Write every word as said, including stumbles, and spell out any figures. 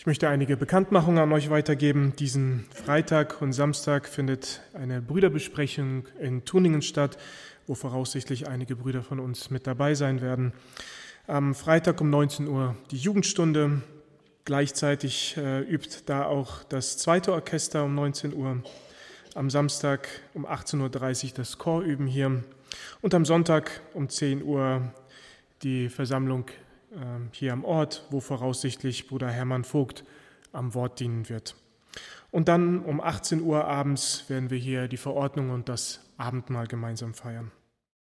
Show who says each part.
Speaker 1: möchte einige Bekanntmachungen an euch weitergeben. Diesen Freitag und Samstag findet eine Brüderbesprechung in Tuningen statt, wo voraussichtlich einige Brüder von uns mit dabei sein werden. Am Freitag um neunzehn Uhr die Jugendstunde. Gleichzeitig äh, übt da auch das zweite Orchester um neunzehn Uhr. Am Samstag um achtzehn Uhr dreißig das Chorüben hier. Und am Sonntag um zehn Uhr die Versammlung hier am Ort, wo voraussichtlich Bruder Hermann Vogt am Wort dienen wird. Und dann um achtzehn Uhr abends werden wir hier die Verordnung und das Abendmahl gemeinsam feiern.